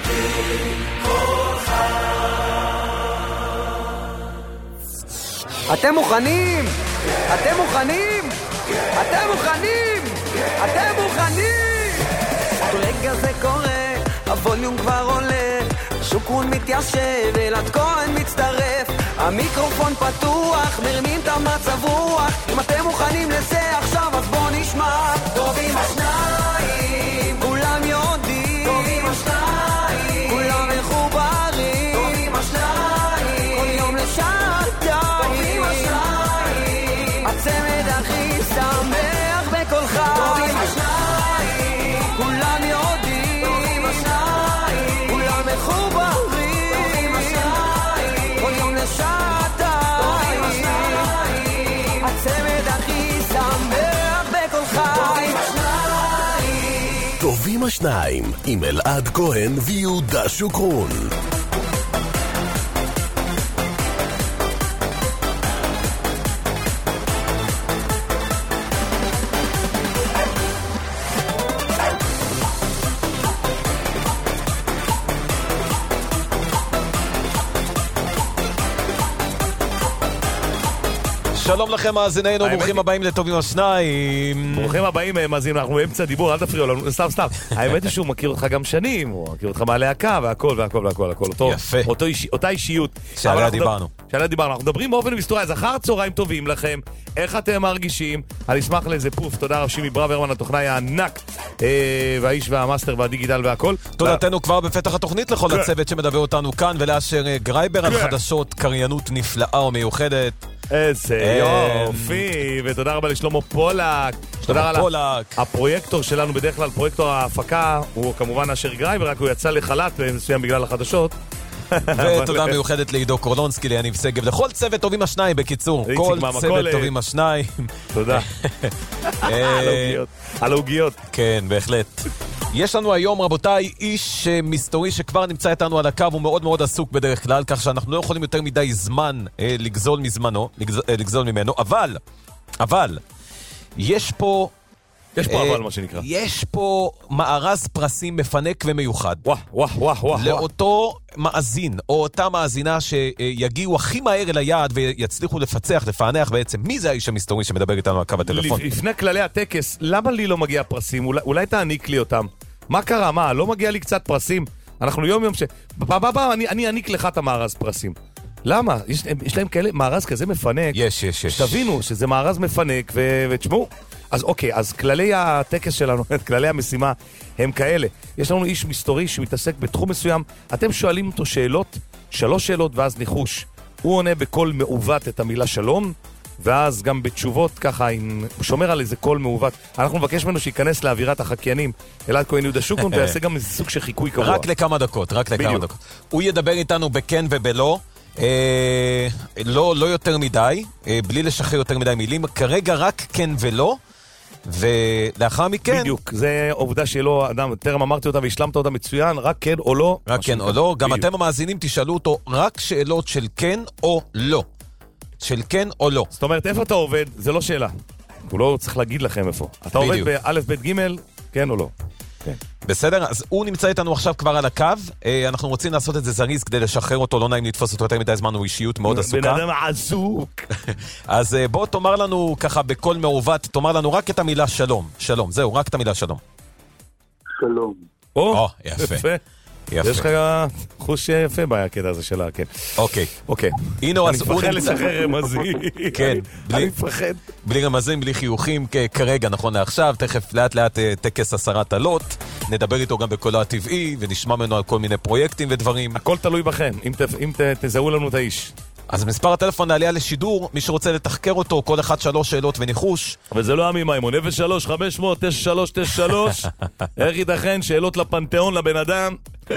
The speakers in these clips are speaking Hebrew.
אתם מוכנים? אתם מוכנים? אתם מוכנים? אתם מוכנים? רגע זה קורה, הווליום כבר עולה, שוקרון מתיישב, אלעד כהן מצטרף, המיקרופון פתוח, מרמים את המצב רוח. אם אתם מוכנים לזה עכשיו אז בוא נשמע. טובים השניים, כולם יודעים, טובים השניים, כולם מחוברים, טובים השניים, כל יום לשעתיים, טובים השניים, הצמד הכי שמח בכל חי, טובים השניים, כולם יודעים, טובים השניים, כולם מחוברים, טובים השניים, כל יום לשעתיים, טובים השניים, הצמד הכי שמח בכל חי, טובים השניים עם אלעד כהן ויהודה שוקרון. שלום לכם מאזינינו, ברוכים הבאים לטובים השניים. ברוכים הבאים מאזינים, אנחנו באמצע דיבור, אל תפריעו לנו, סתם. האמת היא שהוא מכיר אותך גם שנים, הוא מכיר אותך מהלהקה והכל. יפה. אותה אישיות. שעליה דיברנו. אנחנו מדברים באופן מסתורי, אז אחר צהריים טובים לכם, איך אתם מרגישים? אני אשמח לאיזה פוף, תודה רב שימי ברוורמן, התוכנאי הענק, והאיש והמאסטר והדיגיטל והכל. תודתנו כבר בפתח התוכנית לכל הצוות שמדבר אותנו כאן, ולאשר גרייבר על חדשות קריינות נפלאה ומיוחדת. איזה יופי, ותודה רבה לשלמה פולק. תודה רבה. הפרויקטור שלנו, בדרך כלל פרויקטור ההפקה, הוא כמובן אשר גרייבר, רק הוא יצא לחל"ת מסוים בגלל החדשות. ותודה מיוחדת לעידו קורלונסקי, ליניב שגב, לכל צוות טובים השניים, בקיצור, כל צוות טובים השניים. תודה. על העוגיות. כן, בהחלט. יש לנו היום, רבותיי, איש מסתורי שכבר נמצא איתנו על הקו, הוא מאוד מאוד עסוק בדרך כלל, כך שאנחנו לא יכולים יותר מדי זמן לגזול ממנו, אבל, יש פה אבל מה שנקרא. יש פה מארז פרסים מפנק ומיוחד. וואו. לאותו מאזין, או אותה מאזינה שיגיעו הכי מהר אל היעד ויצליחו לפענח בעצם מי זה האיש המסתורי שמדבר איתנו על קו הטלפון. לפני כללי הטקס, למה לי לא מגיע פרסים? אולי תעניק לי אותם. מה קרה? מה? לא מגיע לי קצת פרסים? אנחנו יום אני אעניק לך את המארז פרסים. למה? יש להם כאלה, מארז כזה מפנק. יש. תבינו שזה מארז מפנק, ותשמעו. אז אוקיי, אז כללי הטקס שלנו, כללי המשימה, הם כאלה. יש לנו איש מסתורי שמתעסק בתחום מסוים, אתם שואלים אותו שאלות, 3 שאלות ואז ניחוש. הוא עונה בקול מעוות את המילה שלום, ואז גם בתשובות ככה, הוא שומר על איזה קול מעוות. אנחנו מבקש ממנו שיכנס לאווירת החקיינים, אלעד כהן יהודה שוקרון, ויעשה גם איזה סוג של חיקוי קבוע. רק לכמה דקות. הוא ידבר איתנו בכן ובלא, לא יותר מדי, בלי לשחרר יותר מדי מילים, כרגע רק כן ולא, ולאחר מכן... בדיוק, זה עובדה שלא, אדם, תרם אמרתי אותה והשלמת אותה מצוין, רק כן או לא. רק כן או לא, גם אתם המאזינים תשאלו אותו רק שאלות של כן או לא. של כן או לא. זאת אומרת, איפה אתה עובד? זה לא שאלה. הוא לא צריך להגיד לכם איפה. אתה עובד באלף בית ג' כן או לא. כן. בסדר, אז הוא נמצא איתנו עכשיו כבר על הקו, אנחנו רוצים לעשות את זה זריז כדי לשחרר אותו, לא נעים לתפוס אותו יותר מדי זמן, הוא אישיות מאוד עסוקה. בן אדם עסוק. אז בוא תאמר לנו ככה בכל מעוות, תאמר לנו רק את המילה שלום. שלום, זהו, רק את המילה שלום. שלום. יפה. יש לך חוש יפה בקטע הזה שלה, כן. אוקיי. אני מפחד לשחרר רמזים. כן. אני מפחד. בלי רמזים, בלי חיוכים, כרגע, נכון לעכשיו, תכף לאט לאט טקס 10 עלות, נדבר איתו גם בקולו הטבעי, ונשמע ממנו על כל מיני פרויקטים ודברים. הכל תלוי בכם, אם תזהו לנו את האיש. אז מספר הטלפון לעלייה לשידור, מי שרוצה לתחקר אותו, כל אחד 3 שאלות וניחוש. אבל זה לא עמי מימון, 03-500-9393, איך ייתכן? שאלות לפנתיאון לבן אדם, 03-500-9393.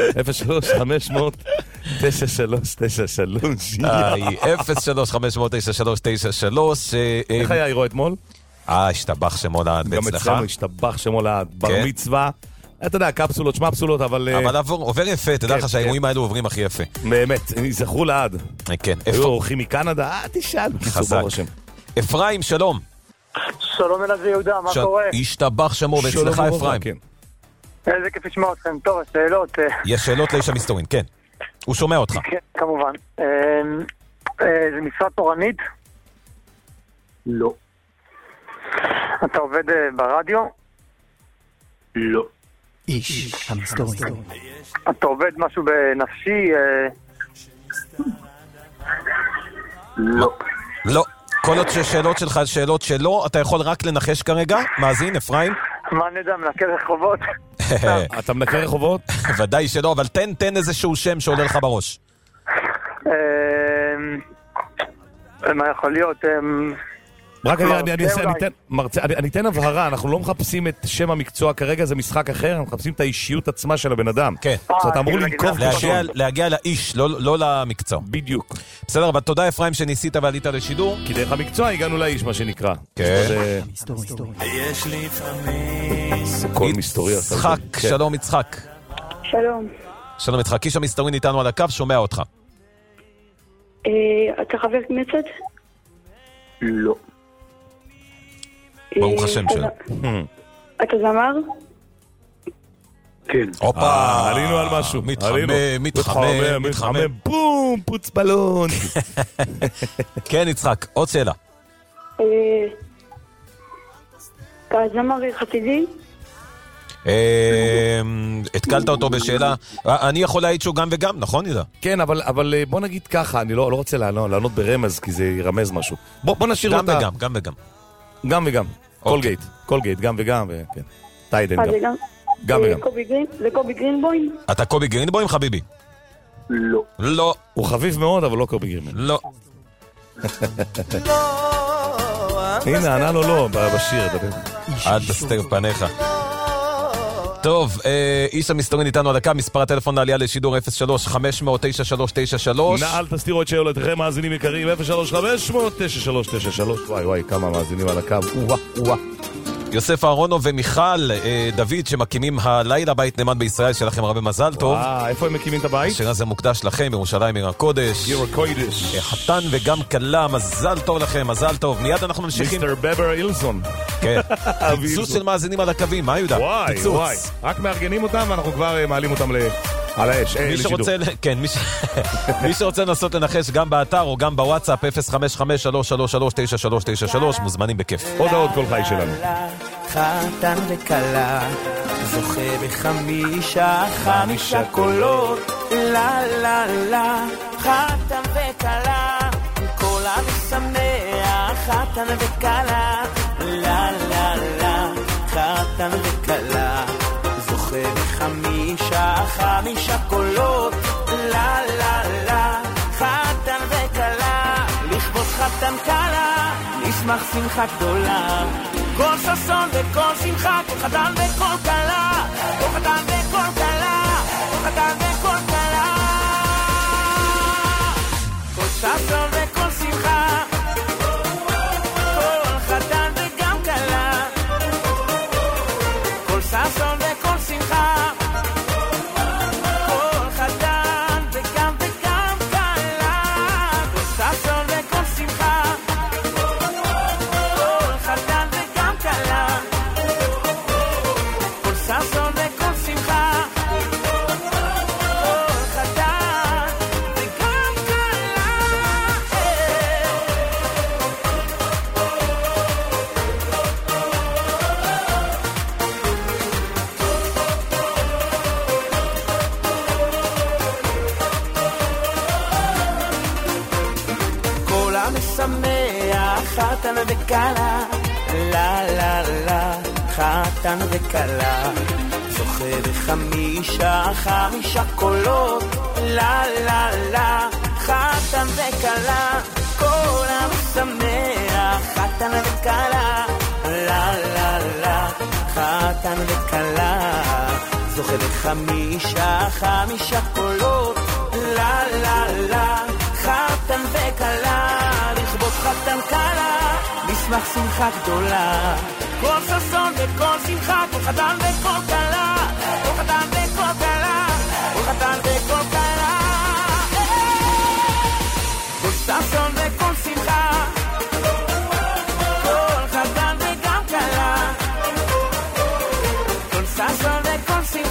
03-500-9393. איך היה אירוע אתמול? השתבח שמולד גם אצלנו השתבח שמולד, בר מצווה. אתה יודע, קפסולות, שמפסולות, אבל עובר יפה, תדע לך שהאירועים האלו עוברים הכי יפה. באמת, זכרו לעד. כן. היו אורחים מקנדה, תשאל. חזק. אפרים, שלום. שלום אלעד ויהודה, מה קורה? השתבח שמו, ואצלך אפרים. איזה כיף לשמוע אתכם. טוב, השאלות. יש שאלות לאיש המסתורין, כן. הוא שומע אותך. כן, כמובן. זה משרה תורנית? לא. אתה עובד ברדיו? לא. איש המסתורין. אתה עובד משהו בנפשי? לא. לא. כל עוד ששאלות שלך שאלות שלו, אתה יכול רק לנחש כרגע? מאזין, אפרים? מה נדע, מנקה רחובות? אתה מנקה רחובות? ודאי שלא, אבל תן איזשהו שם שעולה לך בראש. מה יכול להיות? רק אני אתן הבהרה, אנחנו לא מחפשים את שם המקצוע כרגע, זה משחק אחר, אנחנו מחפשים את האישיות עצמה של הבן אדם. כן. אז אתה אמור לנקוב להגיע לאיש, לא למקצוע. בדיוק. בסדר, אבל תודה אפרים שניסית ועלית לשידור. כי דרך המקצוע הגענו לאיש, מה שנקרא. כן. יש לי לפעמים. זה כל מסתורי. יצחק, שלום יצחק. שלום. שלום יצחק, איש המסתורין איתנו על הקו, שומע אותך. אתה חבר כנסת? לא. ברוך השם שלו. אתה זמר? כן. הופה, עלינו על משהו. מתחמם. בום, פוץ בלון. כן יצחק, עוד שאלה. אתה זמר חסידי? התקלת אותו בשאלה. אני יכול להעיד שהוא גם וגם, נכון ידע? כן, אבל בוא נגיד ככה, אני לא רוצה לענות ברמז, כי זה ירמז משהו. בוא נשאיר אותה. גם וגם. גם וגם. קולגייט, גם וגם, כן. טיידן גם. גם וגם. זה קובי גרינבוים? אתה קובי גרינבוים, חביבי? לא. לא. הוא חביב מאוד, אבל לא קובי גרינבוים. לא. הנה, ענה לו לא, בשיר. אל תסתר פניך. טוב, איש המסתורין איתנו על הקו, מספר הטלפון לעלייה לשידור 03-500-9393. אל תסתירו את שאלותיכם, מאזינים יקרים, 03-500-9393. וואי, כמה מאזינים על הקו. יוסף אהרונו ומיכל דוד שמקימים הלילה בית נאמן בישראל, שיהיה לכם הרבה מזל טוב. איפה הם מקימים את הבית? השיר הזה מוקדש לכם, ירושלים עיר הקודש. חתן וגם כלה, מזל טוב לכם, מזל טוב. מיד אנחנו ממשיכים. מיסטר בבר אילסון. כן. פיצוץ של מאזינים על הקווים, מה יהודה? וואי. רק מארגנים אותם ואנחנו כבר מעלים אותם על האש. מי שרוצה לנסות לנחש גם באתר או גם בוואטסאפ 055-333-9393 מוזמנים בכיף. עוד כל חי שלנו. חתן וקלה זוכה חמישה קולות, לה לה לה. חתן וקלה כל המשמח, חתן וקלה לה לה לה. חתן וקלה זוכה חמישה קולות, לה לה לה. חתן וקלה לכבוד חתן קלה נשמח שמחה גדולה, כל ששון וכל שמחה, כל חתן וכל קלה, כל חתן וכל קלה, כל חתן וכל קלה, כל ששון וכל שמחה, כל חתן וגם קלה, כל ששון וכל שמחה, כל חתן וגם קלה, כל ששון וכל שמחה, כל חתן וגם קלה, כל ששון וכל שמחה, כל חתן וגם קלה. כל המשמח, חתן וקלה, לה לה לה. חתן וקלה זוכה חמישה קולות, לה לה לה. חתן וקלה כל המשמח, חתן וקלה, לה לה לה. חתן וקלה זוכה חמישה קולות, לה לה לה. חתן וקלה לכבוד חתן קלה נשמח שמחה גדולה, כל ששון וכל שמחה, כל חתן וכל קלה, כל חתן וכל קלה, כל חתן וכל קלה, כל ששון וכל שמחה, כל חתן וגם קלה, כל ששון וכל שמחה.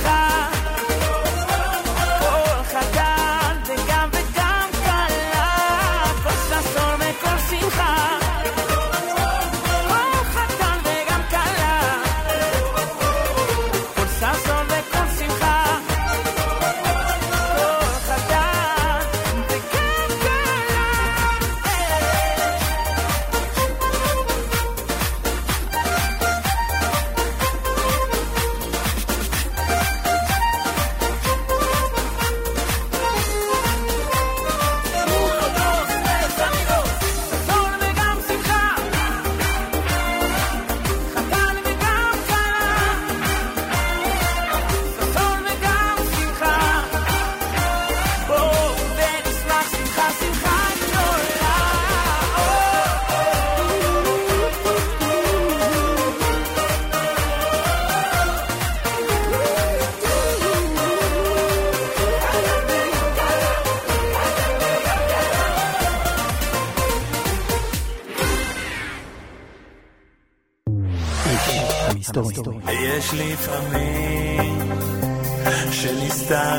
מסתורי. יש לי פעמים שנסתר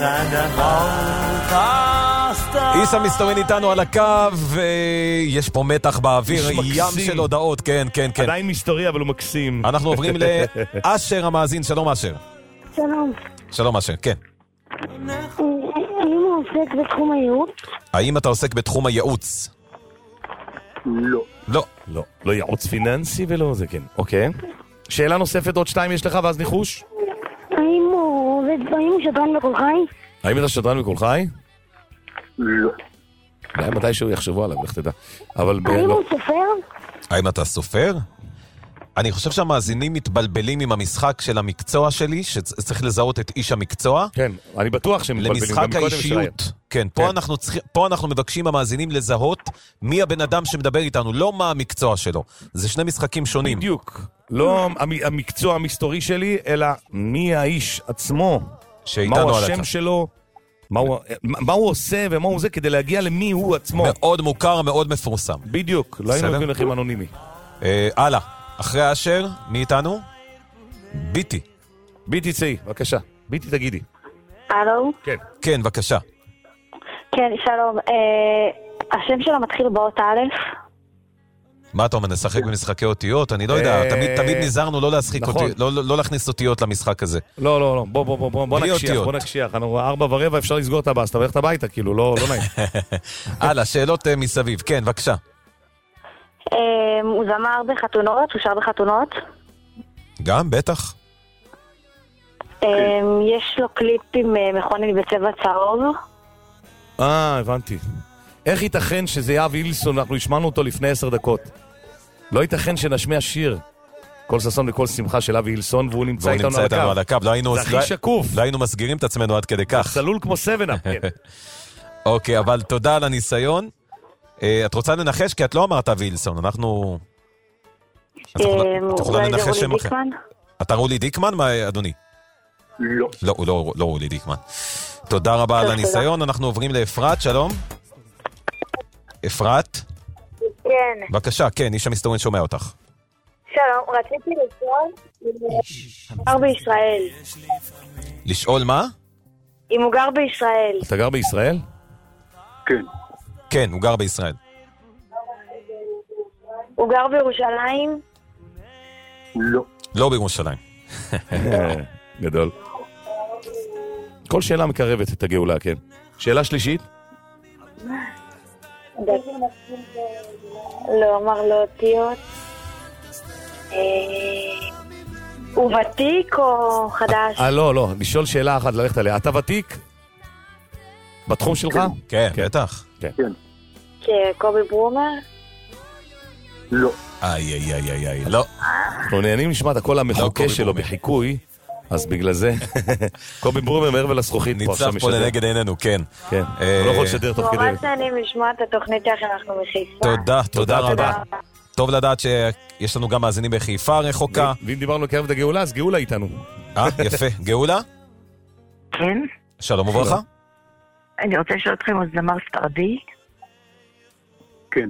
הדבר. איסה מסתורין איתנו על הקו, ויש פה מתח באוויר, ים של הודעות, כן, כן, כן. עדיין מסתורי, אבל הוא מקסים. אנחנו עוברים לאשר המאזין, שלום אשר. שלום. שלום אשר, כן. האם הוא עוסק בתחום הייעוץ? האם אתה עוסק בתחום הייעוץ? לא. לא. לא, לא ייעוץ פיננסי ולא זה, כן. אוקיי. שאלה נוספת, עוד 2 יש לך, ואז ניחוש? האם הוא שדרן בקול חי? האם אתה שדרן בקול חי? לא. אולי מתישהו יחשבו עליו, לך תדע. אבל האם לא. הוא סופר? האם אתה סופר? אני חושב שהמאזינים מתבלבלים עם המשחק של המקצוע שלי, שצריך לזהות את איש המקצוע. כן, אני בטוח שהם מתבלבלים. למשחק האישיות. כן, פה אנחנו מבקשים המאזינים לזהות מי הבן אדם שמדבר איתנו, לא מה המקצוע שלו. זה 2 משחקים שונים. בדיוק. לא המקצוע המסתורי שלי, אלא מי האיש עצמו. שאיתנו מהו על השם הקו. שלו, מה הוא עושה ומה הוא זה, כדי להגיע למי הוא עצמו. מאוד מוכר, מאוד מפורסם. בדיוק, לא היינו מביאים לכם אנונימי. הלאה, אחרי אשר, מי איתנו? ביטי. ביטי צאי, בבקשה. ביטי תגידי. הלו? כן. כן, בבקשה. כן, שלום. השם שלו מתחיל באות א'? מה אתה אומר, נשחק במשחקי אותיות? אני לא יודע, תמיד נזהרנו לא להשחיק אותיות, לא להכניס אותיות למשחק הזה. לא, בוא נקשיח. 4:15 אפשר לסגור את הבאסטה ולכת הביתה, כאילו, לא נעים. הלאה, שאלות מסביב. כן, בבקשה. הוא זמר בחתונות? הוא שר בחתונות? גם, בטח. יש לו קליפ עם מכונית בצבע צהוב? הבנתי. איך ייתכן שזה יאב הילסון, אנחנו השמענו אותו לפני 10 דקות. לא ייתכן שנשמיע שיר כל ששון וכל שמחה של אבי הילסון, והוא נמצא איתנו על הקו. זה הכי שקוף. לא היינו מסגירים את עצמנו עד כדי כך. צלול כמו 7-up, כן. אוקיי, אבל תודה על הניסיון. את רוצה לנחש? כי את לא אמרת אבי הילסון, אנחנו... את יכולה לנחש שם אחר. אתה רולי דיקמן, אדוני? לא. לא, הוא לא רולי דיקמן. תודה רבה על הניסיון, אנחנו עוברים לאפרת, שלום. אפרת? כן. בבקשה, כן, איש המסתורין שומע אותך. שלום, רציתי לשאול אם הוא גר בישראל. לשאול מה? אם הוא גר בישראל. אתה גר בישראל? כן. כן, הוא גר בישראל. הוא גר בירושלים? לא. לא בירושלים. גדול. כל שאלה מקרבת את הגאולה, כן. שאלה שלישית? לא, אמר לו אותיות. הוא ותיק או חדש? לא, לשאול שאלה אחת, ללכת עליה. אתה ותיק? בתחום שלך? כן, בטח. כן. כקובי ברומר? לא. איי, לא. אנחנו נהנים לשמוע את הקול המחוקה שלו בחיקוי, אז בגלל זה קובי ברומר מערב לזכוכית פה עכשיו ניצב פה לנגד עינינו, כן. כן, הוא לא יכול לשדר תוך כדי. ממש נהנים לשמוע את התוכנית איך אנחנו מחיפה. תודה רבה. טוב לדעת שיש לנו גם מאזינים בחיפה רחוקה. ואם דיברנו לקרב את הגאולה, אז גאולה איתנו. יפה. גאולה? כן? שלום וברכה. אני רוצה לשאול אתכם, אז זמר ספרדי? כן.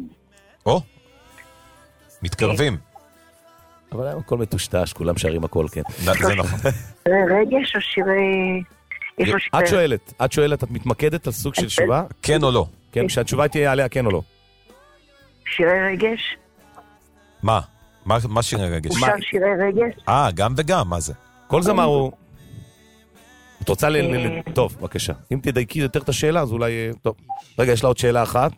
מתקרבים. אבל היום הכל מטושטש, כולם שרים הכל, כן. זה נכון. רגש או שירי... את שואלת, את מתמקדת על סוג של תשובה? כן או לא? כן, שהתשובה תהיה עליה כן או לא. שירי רגש? מה שירי רגש? הוא שר שירי רגש? גם וגם, מה זה? כל זמר הוא... את רוצה טוב, בבקשה. אם תדייקי יותר את השאלה, אז אולי... טוב. רגע, יש לה עוד שאלה אחת.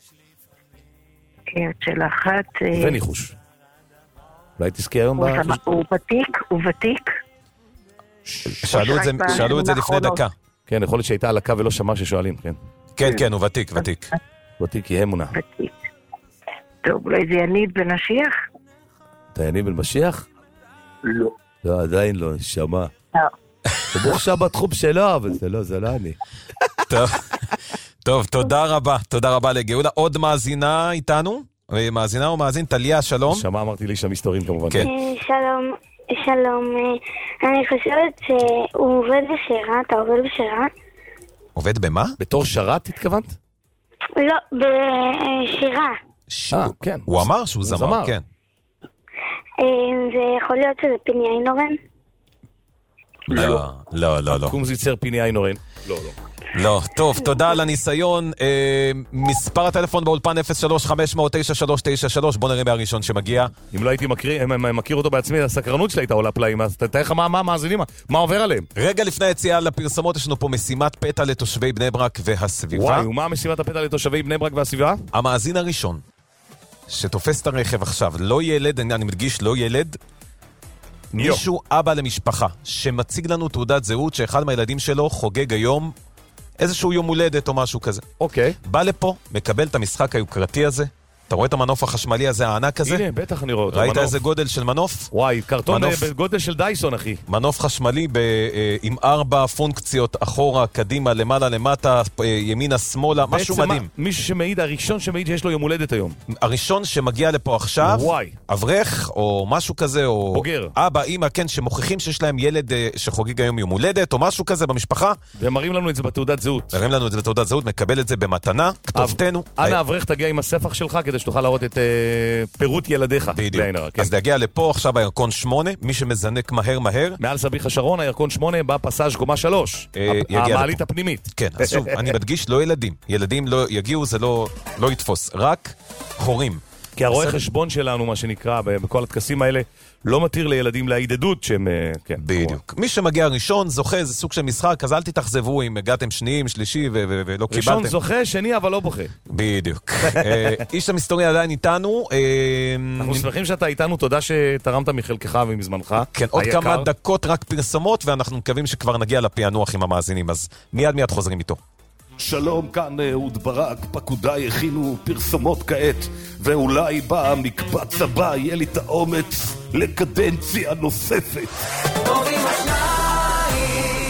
כן, שאלה אחת... וניחוש. אולי תזכי היום הוא ותיק? שאלו את זה לפני דקה. כן, יכול להיות שהייתה על הקו ולא שמע ששואלים, כן. כן, הוא ותיק. ותיק היא אמונה. ותיק. טוב, אולי זה יניב בן משיח? אתה יניב בן משיח? לא. לא, עדיין לא, שמע. לא. הוא מוכשר בתחום שלו, אבל זה לא אני. טוב, תודה רבה לגאולה. עוד מאזינה איתנו? מאזינה או מאזין? טליה, שלום. שמע, אמרתי לי שהמסתורים כמובן. כן. שלום. אני חושבת שהוא עובד בשירה. אתה עובד בשירה? עובד במה? בתור שרת התכוונת? לא, בשירה. כן. הוא אמר שהוא זמר, כן. זה יכול להיות שזה פיני איינורן? לא. קומזיצר פיני איינורן. לא. לא, טוב, תודה על הניסיון. מספר הטלפון באולפן 03-500-9393, בוא נראה מהראשון שמגיע. אם לא הייתי מכיר אותו בעצמי, הסקרנות שלי הייתה עולה פלאים, אז תתאר לך מה מאזינים, מה עובר עליהם. רגע לפני היציאה לפרסומות, יש לנו פה משימת פתע לתושבי בני ברק והסביבה. וואי, ומה משימת הפתע לתושבי בני ברק והסביבה? המאזין הראשון שתופס את הרכב עכשיו, לא ילד, אני מדגיש, לא ילד, מישהו אבא למשפחה, שמציג לנו תעודת זהות שאחד מהילדים שלו חוגג היום איזשהו יום הולדת או משהו כזה. אוקיי. בא לפה, מקבל את המשחק היוקרתי הזה. אתה רואה את המנוף החשמלי הזה, הענק הזה? הנה, בטח אני רואה אותו. ראית איזה גודל של מנוף? וואי, קרטון בגודל של דייסון, אחי. מנוף חשמלי עם 4 פונקציות, אחורה, קדימה, למעלה, למטה, ימינה, שמאלה, משהו מדהים. מישהו שמעיד, הראשון שמעיד שיש לו יום הולדת היום. הראשון שמגיע לפה עכשיו, אברך, או משהו כזה, או בוגר. אבא, אמא, כן, שמוכיחים שיש להם ילד שחוגג היום יום הולדת, או משהו כזה במשפחה. ומראים לנו את זה בתעודת זהות. מראים לנו את זה בתעודת זהות, מקבל את זה במתנה, כתובתנו. אנא אברך תגיע עם הספח שלך כדי שתוכל להראות את פירוט ילדיך. בדיוק. אז להגיע לפה עכשיו הירקון 8, מי שמזנק מהר. מעל סביח השרון, הירקון 8 בפסאז' קומה 3. המעלית הפנימית. כן, אז שוב, אני מדגיש, לא ילדים. ילדים לא יגיעו, זה לא יתפוס. רק הורים. כי הרואה חשבון שלנו, מה שנקרא, בכל התקסים האלה, לא מתיר לילדים להעיד עדות שהם... בדיוק. מי שמגיע ראשון, זוכה, זה סוג של משחק, אז אל תתאכזבו אם הגעתם שניים, שלישי ולא קיבלתם. ראשון זוכה, שני אבל לא בוכה. בדיוק. איש המסתורי עדיין איתנו. אנחנו שמחים שאתה איתנו, תודה שתרמת מחלקך ומזמנך. כן, עוד כמה דקות רק פרסומות, ואנחנו מקווים שכבר נגיע לפענוח עם המאזינים, אז מיד חוזרים איתו. שלום, כאן אהוד ברק, פקודיי הכינו פרסומות כעת, ואולי במקבץ הבא יהיה לי את האומץ לקדנציה נוספת. טובים השניים.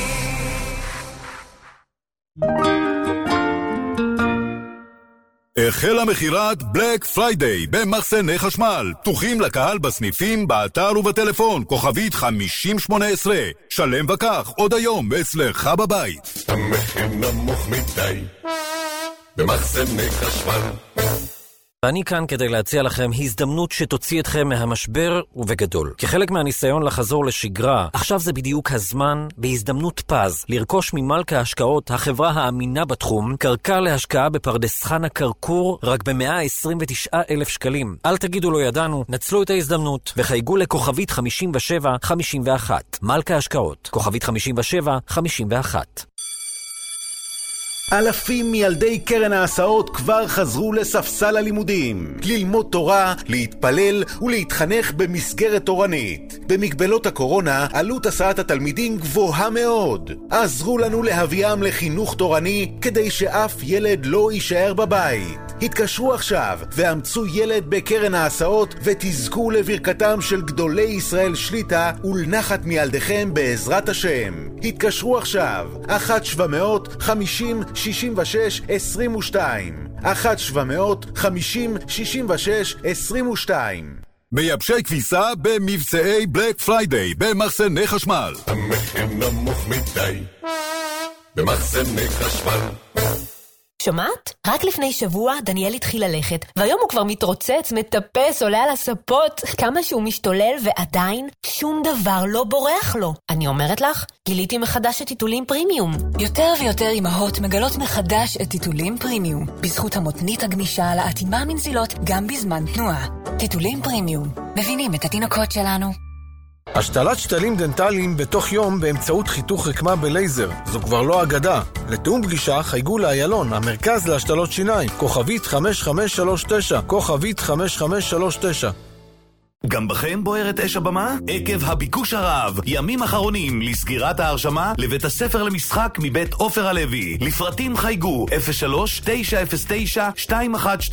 החלה מחירת בלק פריידיי במחסני חשמל, פתוחים לקהל בסניפים, באתר ובטלפון, כוכבית 5018. שלם וכך, עוד היום אצלך בבית. המחיר נמוך מדי במחסני חשמל. ואני כאן כדי להציע לכם הזדמנות שתוציא אתכם מהמשבר ובגדול. כחלק מהניסיון לחזור לשגרה, עכשיו זה בדיוק הזמן, בהזדמנות פז, לרכוש ממלכה ההשקעות, החברה האמינה בתחום, קרקע להשקעה בפרדס חנה קרקור, רק ב-129,000 שקלים. אל תגידו לא ידענו, נצלו את ההזדמנות, וחייגו לכוכבית 5751. מלכה ההשקעות, כוכבית 5751. אלפים מילדי קרן ההסעות כבר חזרו לספסל הלימודים, ללמוד תורה, להתפלל ולהתחנך במסגרת תורנית. במגבלות הקורונה עלות הסעת התלמידים גבוהה מאוד. עזרו לנו להביאם לחינוך תורני כדי שאף ילד לא יישאר בבית. התקשרו עכשיו ואמצו ילד בקרן ההסעות ותזכו לברכתם של גדולי ישראל שליטה ולנחת מילדיכם בעזרת השם. התקשרו עכשיו 1-750-66-22 1-750-66-22. מייבשי כביסה במבצעי בלק פריידיי במחסני חשמל. המחיר נמוך מדי במחסני חשמל. שומעת? רק לפני שבוע דניאל התחיל ללכת, והיום הוא כבר מתרוצץ, מטפס, עולה על הספות, כמה שהוא משתולל ועדיין שום דבר לא בורח לו. אני אומרת לך, גיליתי מחדש את טיטולים פרימיום. יותר ויותר אמהות מגלות מחדש את טיטולים פרימיום, בזכות המותנית הגמישה להתאמה מנזילות גם בזמן תנועה. טיטולים פרימיום, מבינים את התינוקות שלנו. השתלת שתלים דנטליים בתוך יום באמצעות חיתוך רקמה בלייזר. זו כבר לא אגדה. לתאום פגישה חייגו לאיילון, המרכז להשתלות שיניים, כוכבית 5539, כוכבית 5539. גם בכם בוערת אש הבמה? עקב הביקוש הרב, ימים אחרונים לסגירת ההרשמה לבית הספר למשחק מבית עופר הלוי. לפרטים חייגו 03-909-2124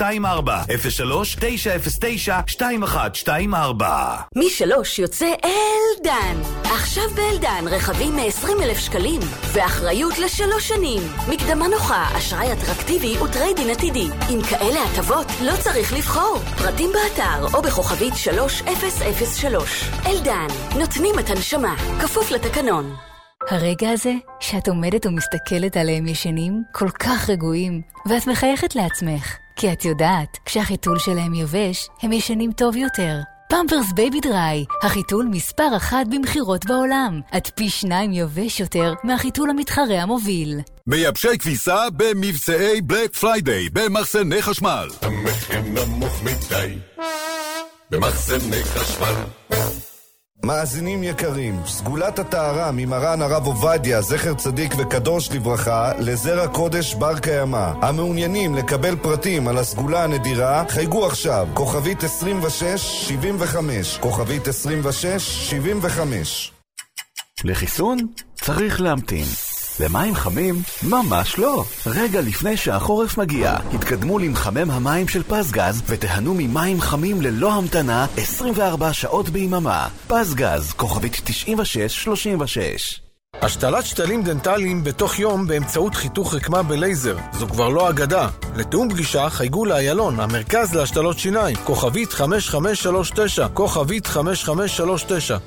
03-909-2124. מ3 יוצא אלדן. עכשיו באלדן רכבים מ-20,000 שקלים ואחריות ל3 שנים. מקדמה נוחה, אשראי אטרקטיבי וטריידין עתידי. עם כאלה הטבות לא צריך לבחור. פרטים באתר או בכוכבית 3003. אלדן, נותנים את הנשמה, כפוף לתקנון. הרגע הזה שאת עומדת ומסתכלת עליהם ישנים, כל כך רגועים, ואת מחייכת לעצמך, כי את יודעת, כשהחיתול שלהם יבש, הם ישנים טוב יותר. פמפרס בייבי דריי, החיתול מספר 1 במחירות בעולם. עד פי 2 יובש יותר מהחיתול המתחרה המוביל. מייבשי כביסה במבצעי בלק פריידיי במחסני חשמל. המחיר נמוך מדי במחסני חשמל. מאזינים יקרים, סגולת הטהרה ממרן הרב עובדיה, זכר צדיק וקדוש לברכה, לזרע קודש בר קיימא. המעוניינים לקבל פרטים על הסגולה הנדירה, חייגו עכשיו, כוכבית 2675, כוכבית 2675. לחיסון צריך להמתין. למים חמים? ממש לא. רגע לפני שהחורף מגיע, התקדמו למחמם המים של פסגז ותיהנו ממים חמים ללא המתנה 24 שעות ביממה. פסגז, כוכבית 9636. השתלת שתלים דנטליים בתוך יום באמצעות חיתוך רקמה בלייזר. זו כבר לא אגדה. לתאום פגישה חייגו לאיילון, המרכז להשתלות שיניים, כוכבית 5539, כוכבית 5539.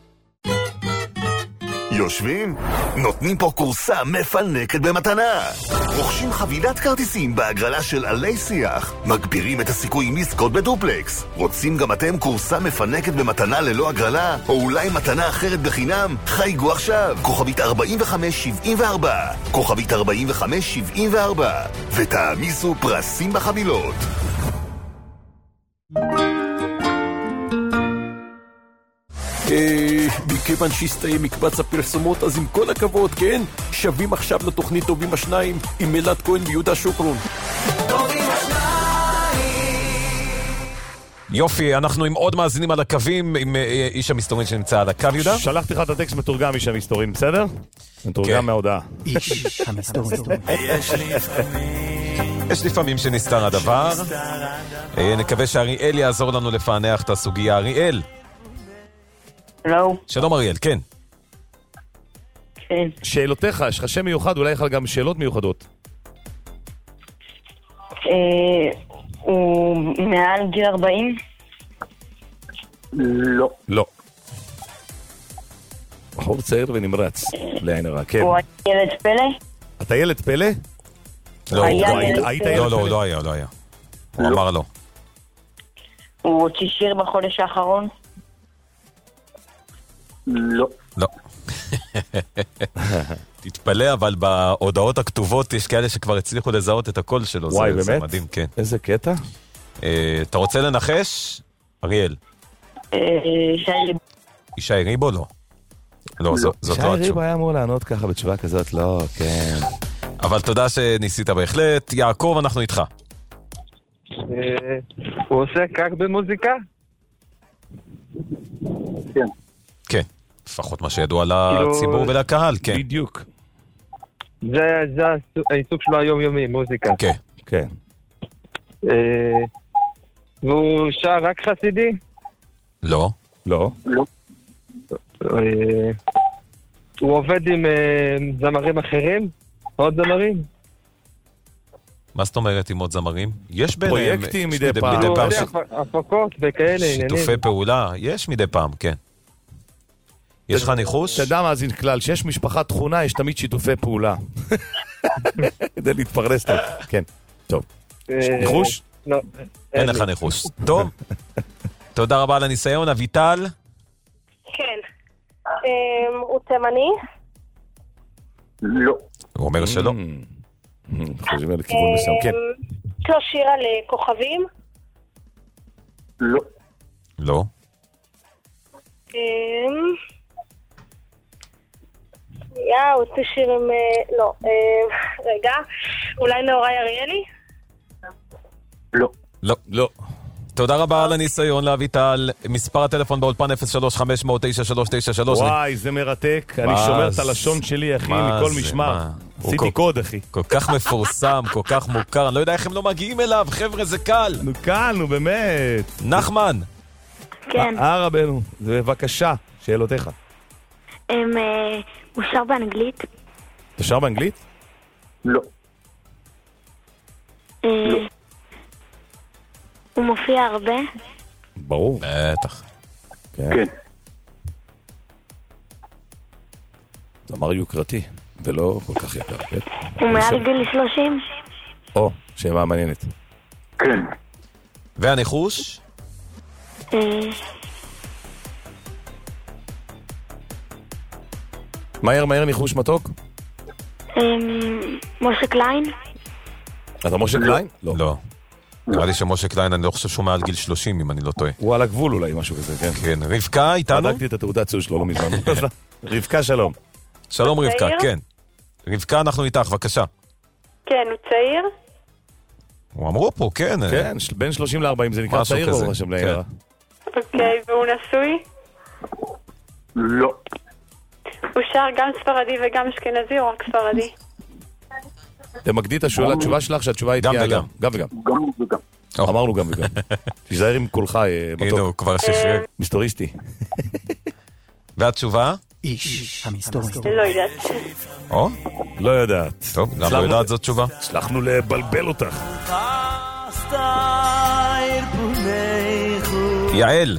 יושבים? נותנים פה קורסה מפנקת במתנה. רוכשים חבילת כרטיסים בהגרלה של עלי שיח. מגבירים את הסיכויים לזכות בדופלקס. רוצים גם אתם קורסה מפנקת במתנה ללא הגרלה? או אולי מתנה אחרת בחינם? חייגו עכשיו. כוכבית 4574. כוכבית 4574. ותעמיסו פרסים בחבילות. מכיוון שהסתיים מקבץ הפרסומות, אז עם כל הכבוד, כן? שווים עכשיו לתוכנית טובים השניים עם אלעד כהן ויהודה שוקרון. יופי, אנחנו עם עוד מאזינים על הקווים, עם איש המסתורין שנמצא על הקו, יהודה. שלחתי לך את הטקסט מתורגם איש המסתורין, בסדר? מתורגם מההודעה. איש המסתורין. יש לפעמים שנסתר הדבר. נקווה שאריאל יעזור לנו לפענח את הסוגיה. אריאל. שלום. שלום אריאל, כן. כן. שאלותיך, יש לך שם מיוחד, אולי יש לך גם שאלות מיוחדות. הוא מעל גיל 40? לא. לא. בחור צעיר ונמרץ, לעין הרע, כן. הוא ילד פלא? אתה ילד פלא? לא, היית ילד פלא? לא היה. הוא אמר לא. הוא הוציא שיר בחודש האחרון? לא. לא. תתפלא, אבל בהודעות הכתובות יש כאלה שכבר הצליחו לזהות את הקול שלו. וואי, באמת? זה מדהים, כן. איזה קטע? אתה רוצה לנחש? אריאל. ישי ריבו? לא. לא, זאת לא התשובה. ישי ריבו היה אמור לענות ככה בתשובה כזאת, לא, כן. אבל תודה שניסית בהחלט. יעקב, אנחנו איתך. הוא עושה קק במוזיקה? כן. כן, לפחות מה שידוע לציבור ולקהל, כן. בדיוק. זה העיסוק שלו היומיומי, מוזיקה. כן. כן. והוא שר רק חסידי? לא. לא. לא. הוא עובד עם זמרים אחרים? עוד זמרים? מה זאת אומרת עם עוד זמרים? יש ביניהם פרויקטים מדי פעם. הפקות וכאלה. שיתופי פעולה, יש מדי פעם, כן. יש לך ניחוש? אתה יודע מה, אז כלל, שיש משפחה תכונה, יש תמיד שיתופי פעולה. כדי להתפרנס טוב. כן, טוב. ניחוש? לא. אין לך ניחוש. טוב. תודה רבה על הניסיון. אביטל? כן. הוא תימני? לא. הוא אומר שלא. חושבים על כיוון מסוים, כן. יש לו שיר על כוכבים? לא. לא. הוא שיר עם... לא. רגע. אולי נאורי אריאלי? לא. לא. לא. תודה רבה על הניסיון לאביטל. מספר הטלפון באולפן 03-500-9393. וואי, זה מרתק. אני שומר את הלשון שלי, אחי, מכל משמר. עשיתי קוד, אחי. כל כך מפורסם, כל כך מוכר. אני לא יודע איך הם לא מגיעים אליו. חבר'ה, זה קל. נו, קל, נו, באמת. נחמן. כן. רבנו, בבקשה, שאלותיך. הוא שר באנגלית? אתה שר באנגלית? לא. הוא מופיע הרבה? ברור. בטח. כן. זמר יוקרתי, ולא כל כך יקר. הוא מעל גיל 30? או, שאלה מעניינת. כן. והניחוש? מהר ניחוש מתוק. משה קליין? אתה משה קליין? לא. נראה לי שמשה קליין, אני לא חושב שהוא מעל גיל 30, אם אני לא טועה. הוא על הגבול אולי, משהו כזה, כן. כן, רבקה איתנו? בדקתי את התעודת ציון שלו, לא מזמן. רבקה, שלום. שלום רבקה, כן. רבקה, אנחנו איתך, בבקשה. כן, הוא צעיר? הוא אמרו פה, כן. כן, בין 30 ל-40, זה נקרא צעיר או רשם לעירה? אוקיי, והוא נשוי? לא. הוא שר גם ספרדי וגם אשכנזי או רק ספרדי? תמקדי את התשובה שלך שהתשובה היא תהיה גם. גם וגם. גם וגם. אמרנו גם וגם. תיזהר עם קולך מתוק. הנה, הוא כבר שחרר. מסתוריסטי. והתשובה? איש המסתורי. לא יודעת. או? לא יודעת. טוב, גם לא יודעת זאת תשובה. הצלחנו לבלבל אותך. יעל.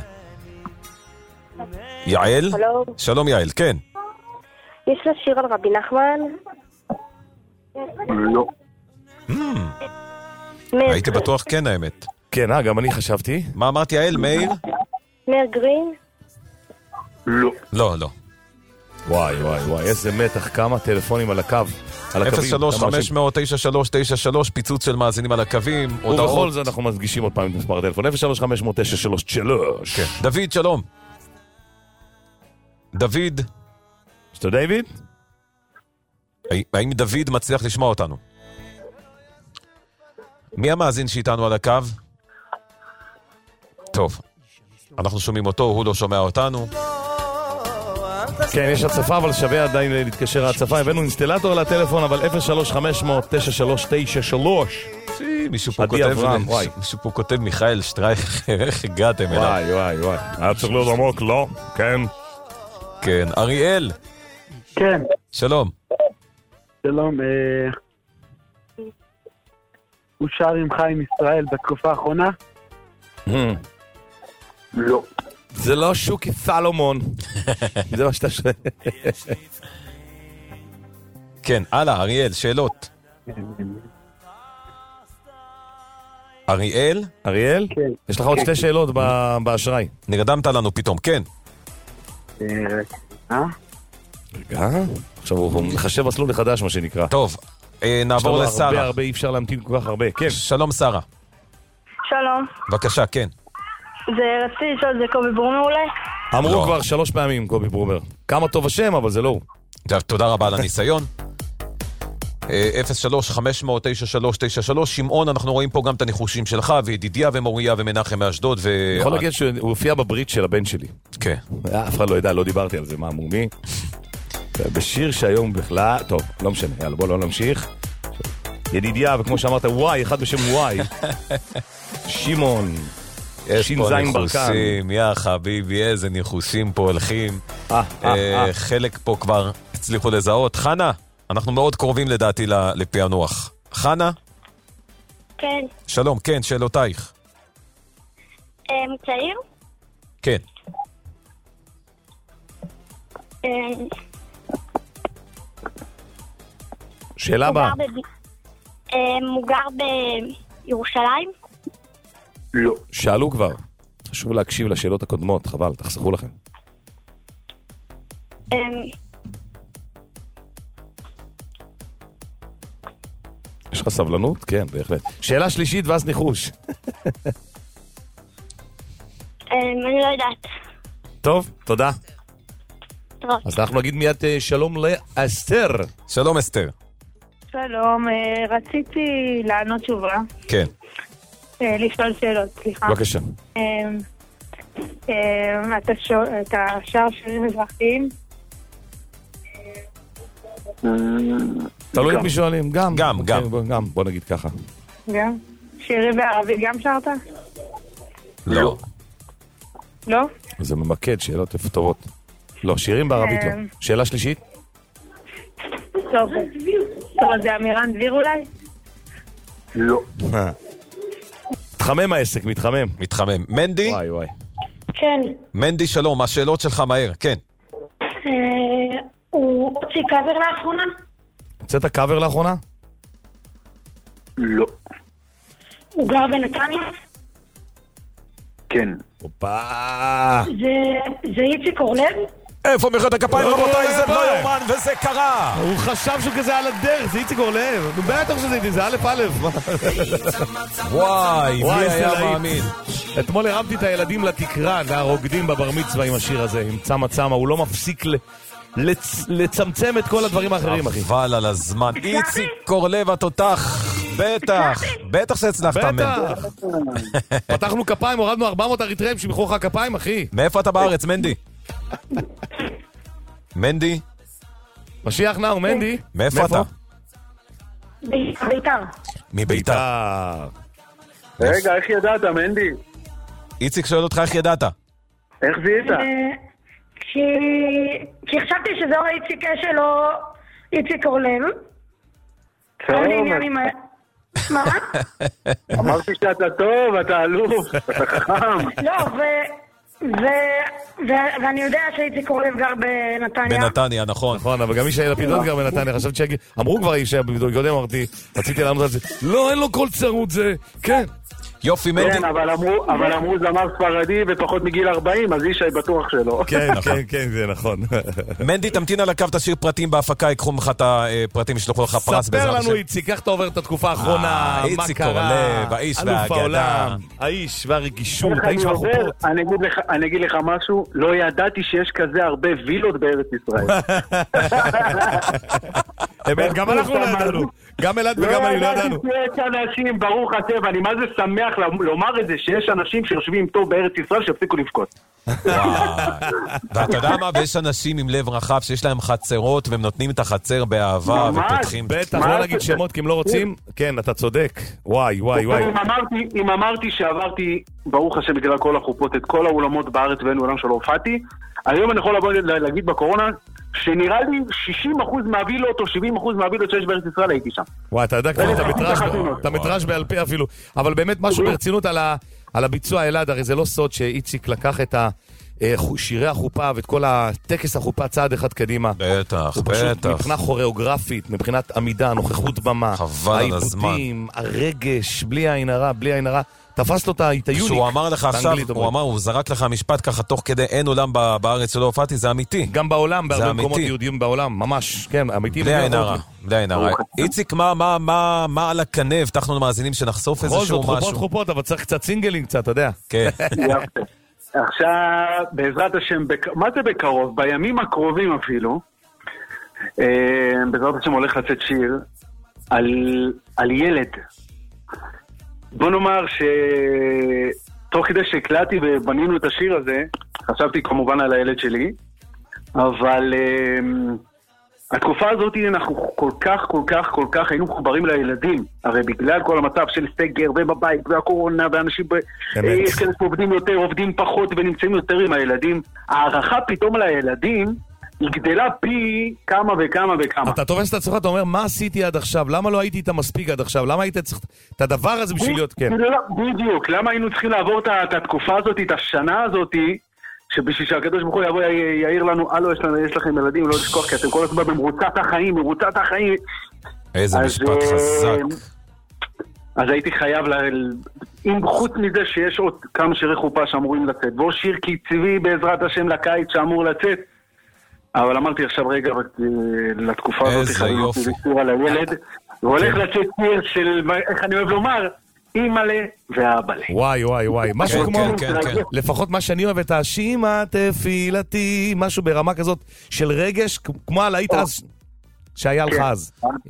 יעל? שלום יעל, כן. יש לה שיר על רבי נחמן? לא. הייתי בטוח כן האמת. כן, גם אני חשבתי. מה אמרת יעל, מאיר? מאיר גרין? לא. לא. וואי, איזה מתח, כמה טלפונים על הקו. 03-500-9393, פיצוץ של מאזינים על הקווים. ובכל זה אנחנו מדגישים עוד פעם את מספר הטלפון. 03-500-9393. דוד, שלום. דוד. שאתה דיוויד? האם דוד מצליח לשמוע אותנו? מי המאזין שאיתנו על הקו? טוב, אנחנו שומעים אותו, הוא לא שומע אותנו. כן, יש הצפה, אבל שווה עדיין להתקשר להצפה. הבאנו אינסטלטור לטלפון, אבל 03-500-9393. מישהו פה כותב מיכאל שטרייך, איך הגעתם אליו? וואי. היה צריך להיות עמוק, לא? כן. כן, אריאל. כן. שלום. שלום, הוא שר עם חיים ישראל בתקופה האחרונה? לא. זה לא שוקי סלומון. זה מה שאתה שואל. כן, הלאה, אריאל, שאלות. אריאל? אריאל? כן. יש לך עוד שתי שאלות באשראי. נרדמת לנו פתאום, כן. רגע, עכשיו הוא מחשב מסלול לחדש, מה שנקרא. טוב, נעבור לשרה. הרבה, אי אפשר להמתין כל כך הרבה. כן. שלום, שרה. שלום. בבקשה, כן. רציתי לשאול, זה קובי ברומר אולי? אמרו כבר 3 פעמים, קובי ברומר. כמה טוב השם, אבל זה לא הוא. תודה רבה על הניסיון. 03-500-9393. שמעון, אנחנו רואים פה גם את הניחושים שלך, וידידיה ומוריה ומנחם מאשדוד. אני יכול להגיד שהוא הופיע בברית של הבן שלי. כן. אף אחד לא ידע, לא דיברתי על זה, מה אמרו מי. בשיר שהיום בכלל, טוב, לא משנה, יאללה, בוא לא נמשיך. ידידיה, וכמו שאמרת, וואי, אחד בשם וואי. שמעון. יש פה ניחוסים, יא חביבי, איזה ניחוסים פה הולכים. חלק פה כבר הצליחו לזהות. חנה, אנחנו מאוד קרובים לדעתי לפענוח. חנה? כן. שלום, כן, שאלותייך. צעיר? כן. שאלה הבאה. הוא גר בירושלים? לא. שאלו כבר. חשוב להקשיב לשאלות הקודמות, חבל, תחסכו לכם. יש לך סבלנות? כן, בהחלט. שאלה שלישית ואז ניחוש. אני לא יודעת. טוב, תודה. טוב. אז אנחנו נגיד מיד שלום לאסתר. שלום אסתר. שלום, רציתי לענות תשובה. כן. לשאול שאלות, סליחה. בבקשה. אתה שר שירים מזרחיים? תלוי את מי שואלים, גם. גם. בוא נגיד ככה. גם? שירים בערבית גם שרת? לא. לא? זה ממקד, שאלות טובות. לא, שירים בערבית לא. שאלה שלישית? טוב, זה אמירן דביר אולי? לא. מתחמם העסק, מתחמם. מנדי? וואי. כן. מנדי, שלום, השאלות שלך מהר, כן. הוא הוציא קאבר לאחרונה? הוצאת קאבר לאחרונה? לא. הוא גר בנתניה? כן. זה איציק אורלב? איפה מחיאות הכפיים, רבותיי? זה לא יומן, וזה קרה. הוא חשב שהוא כזה על הדרך, זה איציק אורלב. נו בטח שזה איתי, זה א'. וואי, מי היה מאמין. אתמול הרמתי את הילדים לתקרה והרוקדים בבר מצווה עם השיר הזה, עם צמה צמה. הוא לא מפסיק לצמצם את כל הדברים האחרים, אחי. חבל על הזמן. איציק אורלב התותח. בטח שהצלחת. בטח. פתחנו כפיים, הורדנו 400 אריתראים שמחאו לך כפיים, אחי. מאיפה אתה בארץ, מנדי? מנדי? משיח נאו, מנדי. מאיפה אתה? ביתר. מביתר. רגע, איך ידעת, מנדי? איציק שואל אותך איך ידעת. איך זיהית? כי חשבתי שזה או איציק אשל או איציק אורלב. מה? אמרתי שאתה טוב, אתה אלוף, אתה חכם. לא, ואני יודע שאיציק אורלב גר בנתניה. בנתניה, נכון. נכון, אבל גם ישי לפידות גר בנתניה. חשבתי שיגיד, אמרו כבר ישי לפידות, קודם אמרתי, רציתי לענות על זה. לא, אין לו כל צרות, זה, כן. יופי, מנדי. כן, אבל אמרו זמר ספרדי ופחות מגיל 40, אז ישי בטוח שלא. כן, זה נכון. מנדי, תמתין על הקו, תשאיר פרטים בהפקה, יקחו ממך את הפרטים, ישלחו לך פרס בעזרת השם. ספר לנו, איציק, איך אתה עובר את התקופה האחרונה, מה קרה, האיש אלוף העולם, האיש והרגישות, האיש והחופות. אני אגיד לך משהו, לא ידעתי שיש כזה הרבה וילות בארץ ישראל. אמת, גם אנחנו לא ידענו. גם אלעד וגם אני לא ידענו. יש אנשים, ברוך השם, אני מה זה שמח לומר את זה, שיש אנשים שיושבים טוב בארץ ישראל שהפסיקו לבכות. ואתה יודע מה? ויש אנשים עם לב רחב שיש להם חצרות והם נותנים את החצר באהבה ופותחים. בטח, לא נגיד שמות כי הם לא רוצים. כן, אתה צודק. וואי. אם אמרתי שעברתי, ברוך השם, בגלל כל החופות, את כל האולמות בארץ ואין עולם שלא הופעתי, היום אני יכול לבוא להגיד בקורונה שנראה לי 60% מהווילות או 70% מהווילות שיש בארץ ישראל הייתי שם. וואי, אתה יודע כבר, אתה מטרש בעל פה אפילו. אבל באמת משהו ברצינות על הביצוע, אלעד, הרי זה לא סוד שאיציק לקח את שירי החופה ואת כל הטקס החופה צעד אחד קדימה. בטח. מבחינה כוריאוגרפית, מבחינת עמידה, נוכחות במה, העיבודים, הרגש, בלי עין הרע, תפס לו את היוניק. שהוא אמר לך עכשיו, הוא זרק לך משפט ככה תוך כדי אין עולם בארץ שלא הופעתי, זה אמיתי. גם בעולם, בהרבה מקומות יהודיים בעולם, ממש, כן, אמיתי. בלי עין הרע. איציק, מה על הקנה? הבטחנו למאזינים שנחשוף איזשהו משהו. חופות, אבל צריך קצת סינגלים קצת, אתה יודע. כן. עכשיו, בעזרת השם, מה זה בקרוב? בימים הקרובים אפילו, בעזרת השם הולך לצאת שיר על ילד. בוא נאמר שתוך כדי שהקלטתי ובנינו את השיר הזה, חשבתי כמובן על הילד שלי, אבל התקופה הזאת אנחנו כל כך היינו מחוברים לילדים, הרי בגלל כל המצב של סגר ובבית והקורונה ואנשים עובדים יותר, עובדים פחות ונמצאים יותר עם הילדים, הערכה פתאום לילדים היא גדלה פי כמה וכמה. אתה תופס את עצמך, אתה אומר, מה עשיתי עד עכשיו? למה לא הייתי איתה מספיק עד עכשיו? למה היית צריך את הדבר הזה בשביל להיות, כן? בדיוק, למה היינו צריכים לעבור את התקופה הזאת, את השנה הזאת, שבשביל שהקדוש ברוך הוא יבוא יעיר לנו, יש לכם ילדים, לא לשכוח, כי אתם כל הזמן במרוצת החיים. איזה משפט חזק. אז הייתי חייב, אם חוץ מזה שיש עוד כמה שירי חופה שאמורים לצאת, ועוד שיר קצבי בעזרת השם לקיץ שאמור לצאת, אבל אמרתי עכשיו רגע, לתקופה הזאת חייבתי לסיר על הילד, והולך לצאת שיר של, איך אני אוהב לומר, אימאלה ואבאלה. וואי, משהו כמו, לפחות מה שאני אוהב את השימה תפילתי, משהו ברמה כזאת של רגש, כמו הלהיט אז, שהיה לך אז.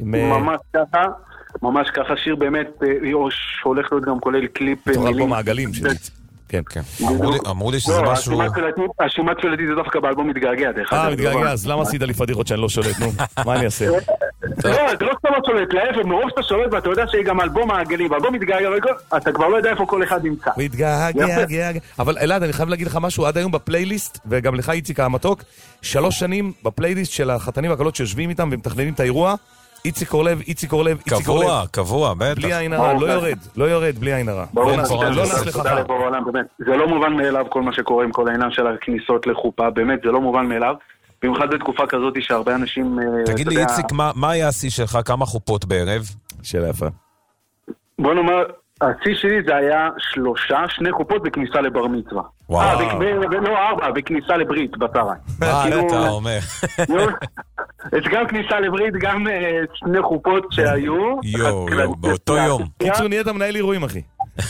ממש ככה, שיר באמת, שהולך להיות גם כולל קליפ תוכל פה מעגלים שלי. כן. אמרו לי שזה משהו... השימת שולטי זה דווקא באלבום מתגעגע. מתגעגע, אז למה עשית לי פדיחות שאני לא שולט? נו, מה אני אעשה? לא, זה לא סתם לא שולט, להפך, מרוב שאתה שולט ואתה יודע שיהיה גם אלבום מעגלים, ואלבום מתגעגע, אתה כבר לא יודע איפה כל אחד נמצא. מתגעגע. אבל אלעד, אני חייב להגיד לך משהו, עד היום בפלייליסט, וגם לך איציק המתוק, 3 שנים בפלייליסט של החתנים והקלות שיושבים איתם ומתכננים את האירוע, איציק אורלב. קבוע, בטח. בלי עין הרע, לא יורד, בלי עין הרע. לא נסלח לך. זה לא מובן מאליו כל מה שקורה עם כל העניין של הכניסות לחופה, באמת, זה לא מובן מאליו. במיוחד בתקופה כזאת שהרבה אנשים... תגיד לי, איציק, מה היה השיא שלך? כמה חופות בערב? שאלה יפה. בוא נאמר, השיא שלי זה היה 2 חופות בכניסה לבר מצווה. וואו. לא 4, בכניסה לברית בצהריים. אתה אומר. יש גם כניסה לברית, גם 2 חופות שהיו. יו, באותו יום. קיצור, נהיית מנהל אירועים, אחי.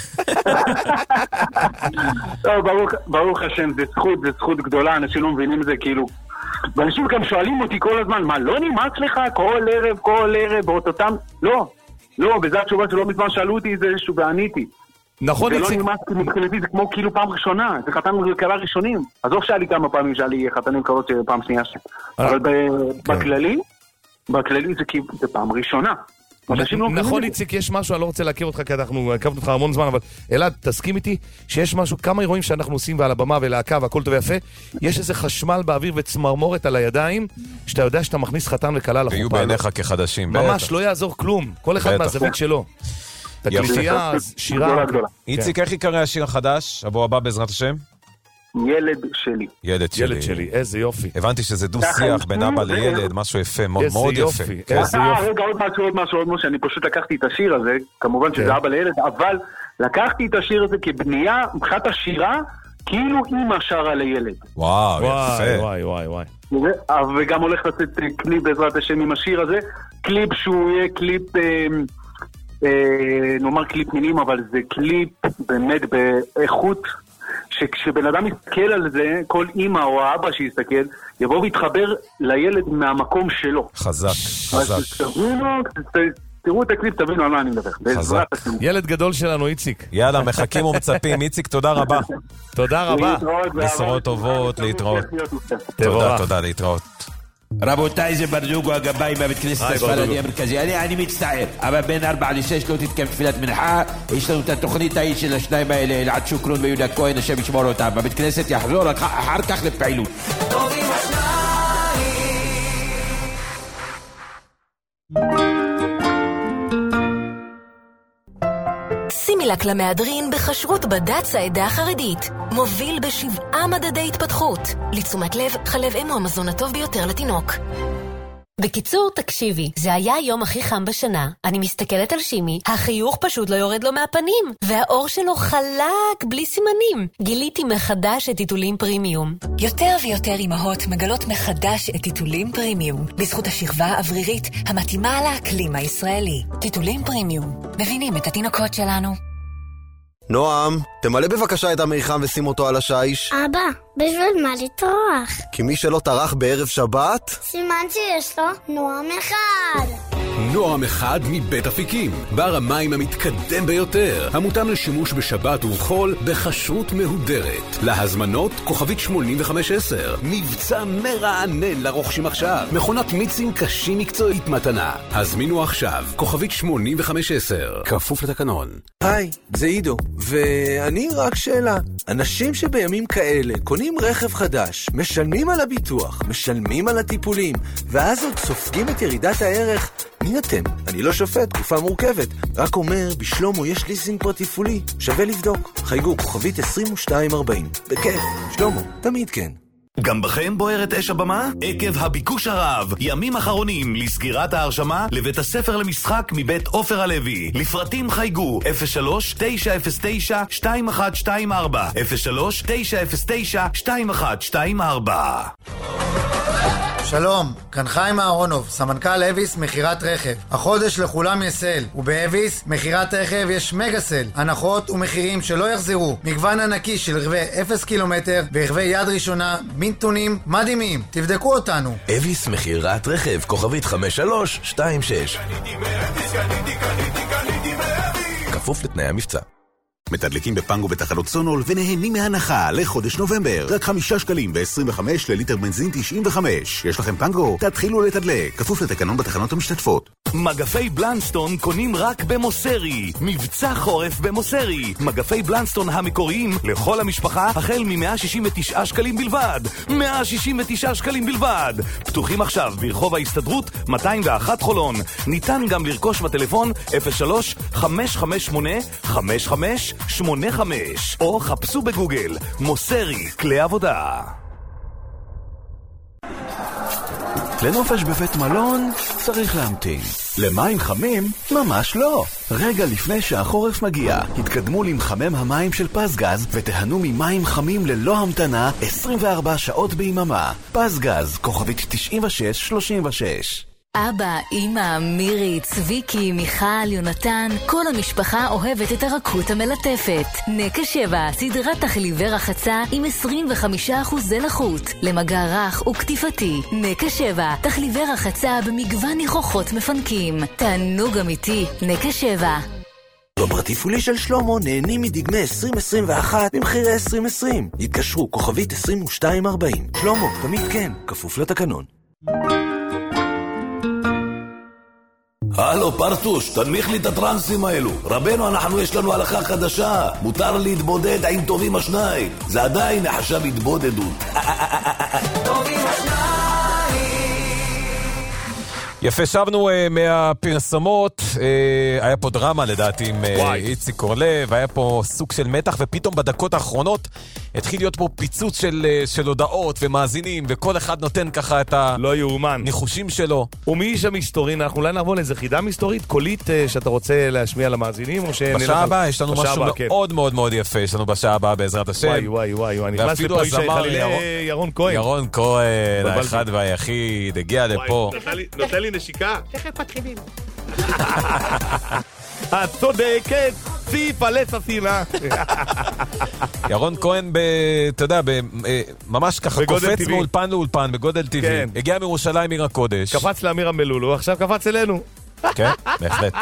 ברוך השם, זה זכות גדולה, אנשים לא מבינים את זה, כאילו, ואנשים גם שואלים אותי כל הזמן, מה, לא נמאס לך כל ערב, באותם, לא, וזו התשובה שלא מזמן שאלו אותי את זה, ועניתי. נכון, זה לא נמאס, מבחינתי, זה כמו כאילו פעם ראשונה, זה חתנו לכלה ראשונים, עזוב שאלי כמה פעמים שאלי חתנים קרות פעם שנייה שם, אבל בכללי זה פעם ראשונה. נכון, איציק, יש משהו, אני לא רוצה להכיר אותך כי אנחנו עקבנו אותך המון זמן, אבל אלעד, תסכים איתי שיש משהו, כמה אירועים שאנחנו עושים ועל הבמה ולהקה והכל טוב ויפה, יש איזה חשמל באוויר וצמרמורת על הידיים, שאתה יודע שאתה מכניס חתן וכלה לחופה. ויהיו בעיניך כחדשים. ממש, לא יעזור כלום, כל אחד מהזווית שלו. תקליטייה, שירה. איציק, איך יקרא השיר החדש, שבוע הבא בעזרת השם? ילד שלי. ילד שלי, איזה יופי. הבנתי שזה דו שיח בין אבא לילד, משהו יפה, מאוד יפה. רגע, עוד משהו, שאני פשוט לקחתי את השיר הזה, כמובן שזה אבא לילד, אבל לקחתי את השיר הזה כבנייה, מבחינת השירה, כאילו אמא שרה לילד. וואו, יפה. וואי. וגם הולך לצאת קליפ בעזרת השם עם השיר הזה, קליפ שהוא יהיה קליפ, נאמר קליפ מינים, אבל זה קליפ באמת באיכות, שכשבן אדם יסתכל על זה, כל אמא או האבא שיסתכל, יבוא ויתחבר לילד מהמקום שלו. חזק. תראו את הקליפ, תבינו על מה אני מדבר. חזק. ילד גדול שלנו, איציק. יאללה, מחכים ומצפים. איציק, תודה רבה. תודה רבה. בשורות טובות, להתראות. תודה, להתראות. רבותיי, זה ברדוגו הגבאי מהבית כנסת הספרדי המרכזי. אני מצטער, אבל בין 4 ל-6 לא תתקיים תפילת מנחה. יש לנו את התוכנית ההיא של השניים האלה, אלעד שוקרון ויהודה כהן, השם ישמור אותם. בבית כנסת יחזור אחר כך לפעילות. טובים סימילק למהדרין בכשרות בד"ץ העדה החרדית. מוביל ב7 מדדי התפתחות. לתשומת לב, חלב אם הוא המזון הטוב ביותר לתינוק. בקיצור, תקשיבי, זה היה היום הכי חם בשנה. אני מסתכלת על שימי, החיוך פשוט לא יורד לו מהפנים, והאור שלו חלק, בלי סימנים. גיליתי מחדש את טיטולים פרימיום. יותר ויותר אמהות מגלות מחדש את טיטולים פרימיום, בזכות השכבה האוורירית המתאימה לאקלים הישראלי. טיטולים פרימיום, מבינים את התינוקות שלנו. נועם, תמלא בבקשה את המיחם ושים אותו על השיש. אבא, בשביל מה לטרוח? כי מי שלא טרח בערב שבת... סימן שיש לו נועם אחד. נועם אחד מבית אפיקים, בר המים המתקדם ביותר, המותאם לשימוש בשבת ובחול בכשרות מהודרת. להזמנות כוכבית 8510, מבצע מרענן לרוכשים עכשיו, מכונת מיצים קשים מקצועית מתנה. הזמינו עכשיו, כוכבית 8510, כפוף לתקנון. היי, זה עידו, ואני רק שאלה. אנשים שבימים כאלה קונים רכב חדש, משלמים על הביטוח, משלמים על הטיפולים, ואז עוד סופגים את ירידת הערך. מי אתם? אני לא שופט, תקופה מורכבת. רק אומר, בשלומו יש ליסינג פרטיפולי. שווה לבדוק. חייגו כוכבית 2240. בכיף, שלומו, תמיד כן. גם בכם בוערת אש הבמה? עקב הביקוש הרב, ימים אחרונים לסגירת ההרשמה לבית הספר למשחק מבית עופר הלוי. לפרטים חייגו 03-909-2124 03-909-2124. שלום, כאן חיים אהרונוב, סמנכ"ל אביס מחירת רכב. החודש לכולם יש סל, ובאביס מחירת רכב יש מגה סל. הנחות ומחירים שלא יחזרו. מגוון ענקי של רכבי 0 קילומטר ורכבי יד ראשונה, מינטונים מדהימים. תבדקו אותנו. אביס מחירת רכב, כוכבית 5326. כפוף לתנאי המבצע. מתדלקים בפנגו בתחנות סונול ונהנים מהנחה לחודש נובמבר. רק 5 שקלים ו-25 לליטר בנזין 95. יש לכם פנגו? תתחילו לתדלק. כפוף לתקנון בתחנות המשתתפות. מגפי בלנסטון קונים רק במוסרי. מבצע חורף במוסרי. מגפי בלנסטון המקוריים לכל המשפחה החל מ-169 שקלים בלבד. 169 שקלים בלבד. פתוחים עכשיו ברחוב ההסתדרות 201 חולון. ניתן גם לרכוש בטלפון 03-558-5585 או חפשו בגוגל מוסרי כלי עבודה. לנופש בבית מלון צריך להמתין. למים חמים? ממש לא. רגע לפני שהחורף מגיע, התקדמו למחמם המים של פסגז ותיהנו ממים חמים ללא המתנה 24 שעות ביממה. פסגז, כוכבית 9636. אבא, אמא, מירי, צביקי, מיכל, יונתן, כל המשפחה אוהבת את הרכות המלטפת. נקה 7, סדרת תחליבי רחצה עם 25% לחות, למגע רך וכתיפתי. נקה 7, תחליבי רחצה במגוון ניחוחות מפנקים. תענוג אמיתי, נקה 7. בפרטי פולי של שלמה נהנים מדגמי 2021 במחירי 2020. התקשרו, כוכבית 2240. שלמה, תמיד כן, כפוף לתקנון. הלו פרטוש, תנמיך לי את הטרנסים האלו. רבנו, יש לנו הלכה חדשה. מותר להתבודד עם טובים השניים. זה עדיין נחשב התבודדות. טובים השניים. יפה, שבנו מהפרסומות. היה פה דרמה לדעתי עם איציק קורלב, היה פה סוג של מתח, ופתאום בדקות האחרונות התחיל להיות פה פיצוץ של הודעות ומאזינים, וכל אחד נותן ככה את הניחושים שלו. ומאיש המסתורין, אנחנו אולי נעבור לאיזה חידה מסתורית, קולית שאתה רוצה להשמיע למאזינים, או בשעה הבאה יש לנו משהו מאוד מאוד מאוד יפה, יש לנו בשעה הבאה בעזרת השם. וואי, נכנס לפה איש חלילי ירון כהן. ירון כהן, האחד והיחיד, הגיע לפה. נותן לי נשיקה. איך מתחילים? את צודקת, ציפה לססינה. ירון כהן, אתה יודע, ממש ככה קופץ מאולפן לאולפן, בגודל טבעי. הגיע מירושלים עיר הקודש. קפץ לאמיר המלולו, עכשיו קפץ אלינו. כן, בהחלט.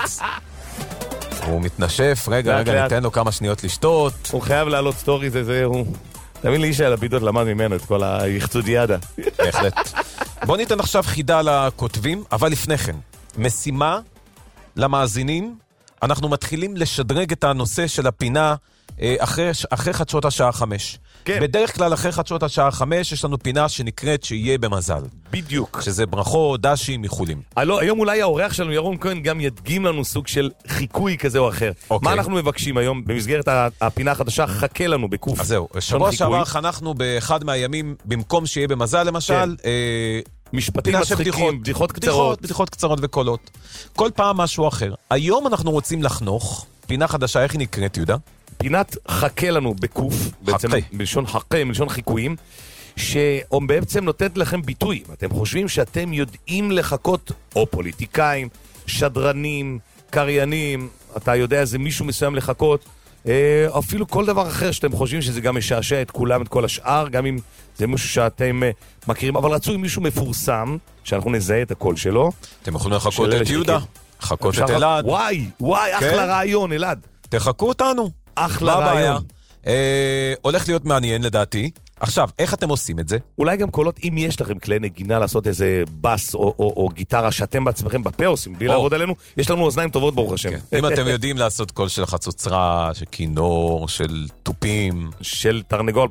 הוא מתנשף, רגע, ניתן לו כמה שניות לשתות. הוא חייב לעלות סטורי, הוא... תאמין לי אישה לפידות למד ממנו את כל היחצודיאדה. בהחלט. בוא ניתן עכשיו חידה לכותבים, אבל לפני כן, משימה למאזינים, אנחנו מתחילים לשדרג את הנושא של הפינה אחרי חדשות השעה 5. כן. בדרך כלל אחרי חדשות השעה 5 יש לנו פינה שנקראת שיהיה במזל. בדיוק. שזה ברכות, דשים, איחולים. היום אולי האורח שלנו ירון כהן גם ידגים לנו סוג של חיקוי כזה או אחר. אוקיי. מה אנחנו מבקשים היום במסגרת הפינה החדשה? חכה לנו בקוף. אז זהו, שבוע שעבר חנכנו באחד מהימים, במקום שיהיה במזל למשל, כן. משפטים מצחיקים, בדיחות קצרות וקולות. כל פעם משהו אחר. היום אנחנו רוצים לחנוך פינה חדשה, איך היא נקראת, יהודה? פינת חכה לנו בקוף, בעצם בלשון חכה, בלשון חיקויים, שבעצם נותנת לכם ביטוי. אתם חושבים שאתם יודעים לחכות, או פוליטיקאים, שדרנים, קריינים, אתה יודע, זה מישהו מסוים לחכות, אפילו כל דבר אחר שאתם חושבים שזה גם משעשע את כולם, את כל השאר, גם אם זה מישהו שאתם מכירים, אבל רצוי מישהו מפורסם, שאנחנו נזהה את הקול שלו. אתם יכולים לחכות את יהודה, לחכות את אלעד. וואי, אחלה רעיון, אלעד. תחכו אותנו. אחלה רעיון. הולך להיות מעניין לדעתי. עכשיו, איך אתם עושים את זה? אולי גם קולות, אם יש לכם כלי נגינה לעשות איזה בס או גיטרה שאתם בעצמכם בפה עושים, בלי לעבוד עלינו, יש לנו אוזניים טובות ברוך השם. אם אתם יודעים לעשות קול של חצוצרה, של כינור, של טופים, של תרנגול,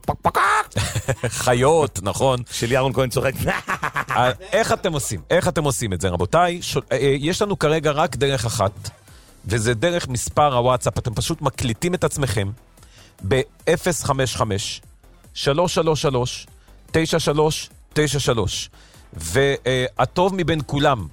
חיות, נכון? של ירון כהן צוחק. איך אתם עושים? איך אתם עושים את זה, רבותיי? יש לנו כרגע רק דרך אחת, וזה דרך מספר הוואטסאפ. אתם פשוט מקליטים את עצמכם ב-055-333-9393, והטוב מבין כולם,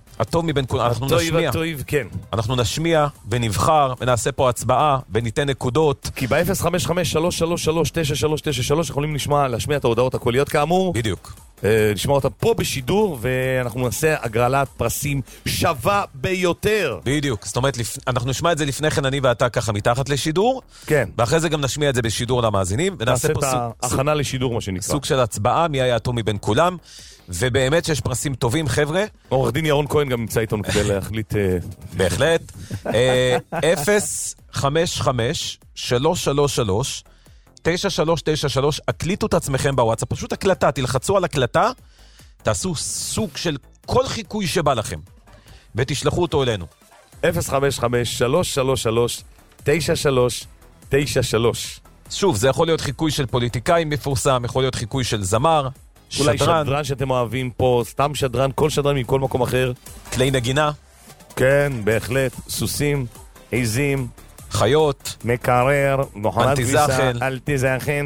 אנחנו נשמיע ונבחר ונעשה פה הצבעה וניתן נקודות, כי ב-055-333-9393 יכולים להשמיע את ההודעות הקוליות כאמור, בדיוק, נשמע אותה פה בשידור, ואנחנו נעשה הגרלת פרסים שווה ביותר. בדיוק, זאת אומרת, אנחנו נשמע את זה לפני כן, אני ואתה ככה מתחת לשידור, כן, ואחרי זה גם נשמיע את זה בשידור למאזינים, ונעשה פה הכנה לשידור, מה שנקרא. סוג של הצבעה, מי היה הטוב מבין כולם, ובאמת שיש פרסים טובים, חבר'ה. עורך דין ירון כהן גם נמצא איתנו כדי להחליט. בהחלט. 055-333-9393, הקליטו את עצמכם בוואטסאפ, פשוט הקלטה, תלחצו על הקלטה, תעשו סוג של כל חיקוי שבא לכם, ותשלחו אותו אלינו. 055-333-9393. שוב, זה יכול להיות חיקוי של פוליטיקאי מפורסם, יכול להיות חיקוי של זמר, אולי שדרן שאתם אוהבים פה, סתם שדרן, כל שדרן מכל מקום אחר. כלי נגינה. כן, בהחלט. סוסים, עיזים, חיות, מקרר, אל תזכן.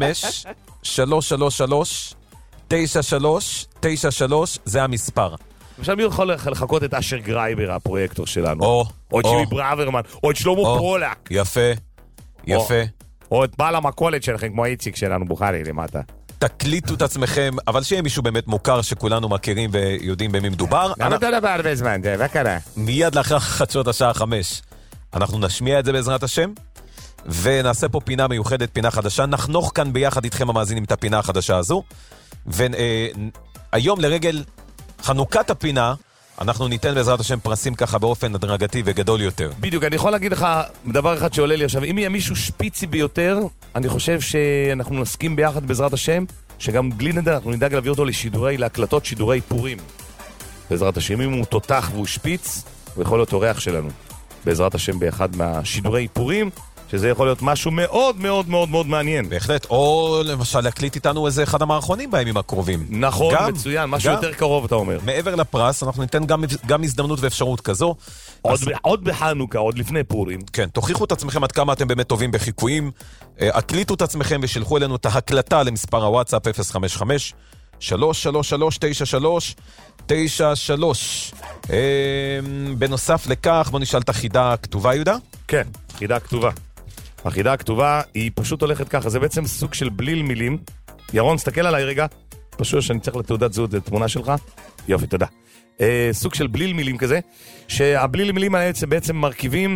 055-333-9393, זה המספר. למשל, מי יכול לחכות את אשר גרייבר, הפרויקטור שלנו? או את שימי ברוורמן, או את שלמה פולק. יפה. או את בעל המכולת שלכם, כמו איציק שלנו, בוחרי למטה. תקליטו את עצמכם, אבל שיהיה מישהו באמת מוכר שכולנו מכירים ויודעים במי מדובר. למה אתה דבר הרבה זמן, זה, מה קרה? מיד לאחר חדשות השעה 5, אנחנו נשמיע את זה בעזרת השם, ונעשה פה פינה מיוחדת, פינה חדשה. נחנוך כאן ביחד איתכם המאזינים את הפינה החדשה הזו, והיום לרגל חנוכת הפינה, אנחנו ניתן בעזרת השם פרסים ככה באופן הדרגתי וגדול יותר. בדיוק, אני יכול להגיד לך דבר אחד שעולה לי עכשיו. אם יהיה מישהו שפיצי ביותר, אני חושב שאנחנו נסכים ביחד בעזרת השם, שגם בלי נדע, אנחנו נדאג להביא אותו להקלטות שידורי פורים. בעזרת השם, אם הוא תותח והוא שפיץ, הוא יכול להיות אורח שלנו. בעזרת השם באחד מהשידורי פורים, שזה יכול להיות משהו מאוד מאוד מאוד מאוד מעניין. בהחלט, או למשל להקליט איתנו איזה אחד המערכונים בימים הקרובים. נכון, מצוין, משהו יותר קרוב אתה אומר. מעבר לפרס, אנחנו ניתן גם הזדמנות ואפשרות כזו. עוד בחנוכה, עוד לפני פורים. כן, תוכיחו את עצמכם עד כמה אתם באמת טובים בחיקויים, הקליטו את עצמכם ושלחו אלינו את ההקלטה למספר הוואטסאפ 055-333-9393. בנוסף לכך, בוא נשאל את החידה הכתובה, יהודה? כן, חידה כתובה. החידה הכתובה היא פשוט הולכת ככה, זה בעצם סוג של בליל מילים. ירון, סתכל עליי רגע, פשוט שאני צריך לתעודת זהות את התמונה שלך. יופי, תודה. סוג של בליל מילים כזה, שהבליל מילים האלה בעצם מרכיבים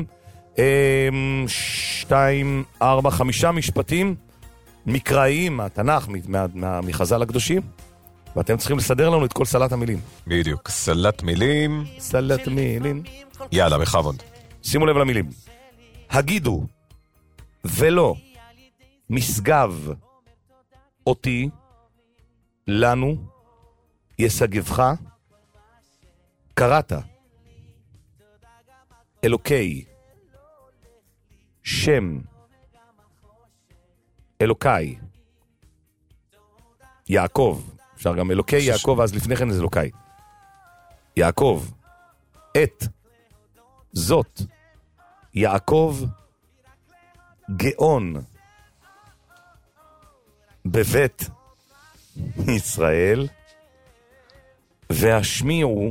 2, 4, 5 משפטים מקראיים מהתנ"ך, מחז"ל הקדושים, ואתם צריכים לסדר לנו את כל סלט המילים. בדיוק, סלט מילים. סלט מילים. יאללה, בכבוד. שימו לב למילים. הגידו ולא משגב אותי לנו יסגבך קראת אלוקי שם אלוקי יעקב, אפשר גם אלוקי יעקב, אז לפני כן זה אלוקי יעקב את זאת יעקב גאון בבית ישראל והשמיעו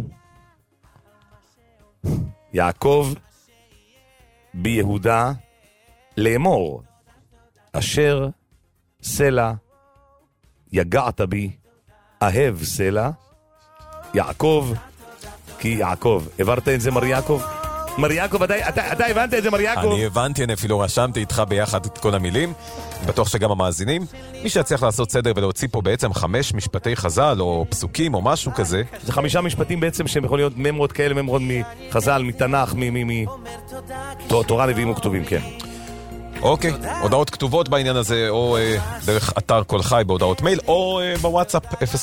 יעקב ביהודה לאמור אשר סלע יגעת בי אהב סלע יעקב כי יעקב. עברת את זה מר יעקב? מר יעקב, אתה הבנת את זה מר יעקב? אני הבנתי, אני אפילו רשמתי איתך ביחד את כל המילים, בטוח שגם המאזינים. מי שיצליח לעשות סדר ולהוציא פה בעצם 5 משפטי חז"ל או פסוקים או משהו כזה. זה 5 משפטים בעצם שהם יכולים להיות ממרות כאלה, ממרות מחז"ל, מתנ"ך, תורה נביאים וכתובים, כן. אוקיי, הודעות כתובות בעניין הזה, או דרך אתר כל חי בהודעות מייל, או בוואטסאפ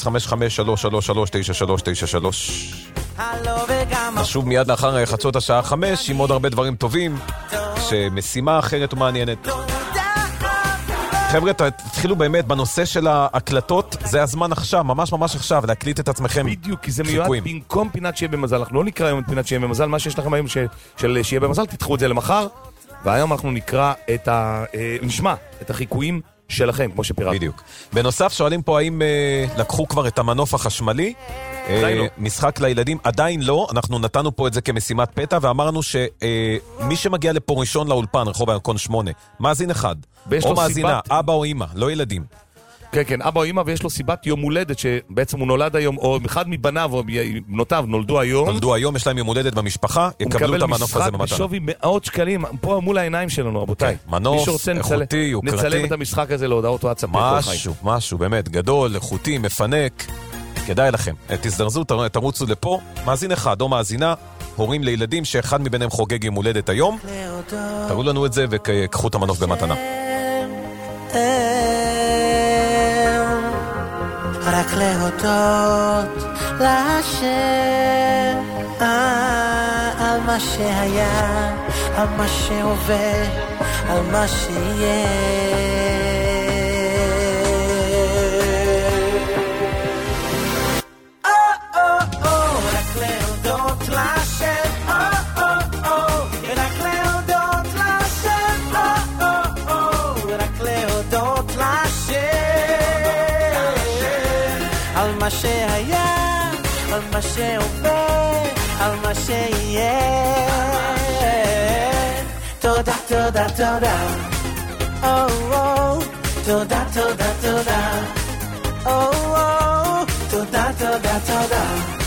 055-333-9393. נשוב מיד לאחר חצות השעה 5 עם עוד הרבה דברים טובים, שמשימה אחרת ומעניינת. חבר'ה, תתחילו באמת בנושא של ההקלטות, זה הזמן עכשיו, ממש עכשיו, להקליט את עצמכם. בדיוק, כי זה מיועד במקום פינת שיהיה במזל. אנחנו לא נקרא היום את פינת שיהיה במזל, מה שיש לכם היום של שיהיה במזל, תדחו את זה למחר, והיום אנחנו נשמע את החיקויים שלכם, כמו שפירטנו. בדיוק. בנוסף, שואלים פה האם לקחו כבר את המנוף החשמלי, משחק לילדים, עדיין לא, אנחנו נתנו פה את זה כמשימת פתע, ואמרנו שמי שמגיע לפה ראשון לאולפן, רחוב הירקון 8, מאזין אחד, או מאזינה, אבא או אמא, לא ילדים. כן, אבא או אמא, ויש לו סיבת יום הולדת, שבעצם הוא נולד היום, או אחד מבניו או בנותיו נולדו היום. יש להם יום הולדת במשפחה, יקבלו את המנוף הזה במתנה. הוא מקבל משחק בשווי מאות שקלים, פה מול העיניים שלנו, רבותיי. מנוף, איכותי, יוקרתי. נצלם את המשחק הזה להודעות וואטסאפ. משהו, באמת, גדול, איכותי, מפנק. כדאי לכם. תזדרזו, תרוצו לפה, מאזין אחד או מאזינה, הורים לילדים שאחד מביניהם חוגג יום הולדת היום. תראו לנו את זה וקחו את המנוף במתנה. רק להודות להשם על מה שהיה, על מה שעובר, על מה שיהיה. מה שהיה, על מה שעובר על מה שיהיה. תודה, תודה, תודה. תודה, תודה, תודה. תודה, תודה, תודה.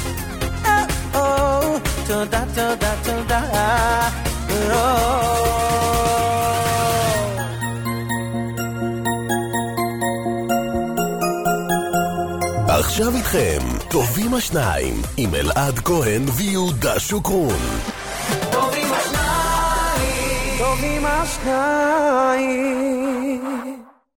תודה, תודה, תודה. עכשיו איתכם, טובים השניים, עם אלעד כהן ויהודה שוקרון. טובים השניים, טובים השניים.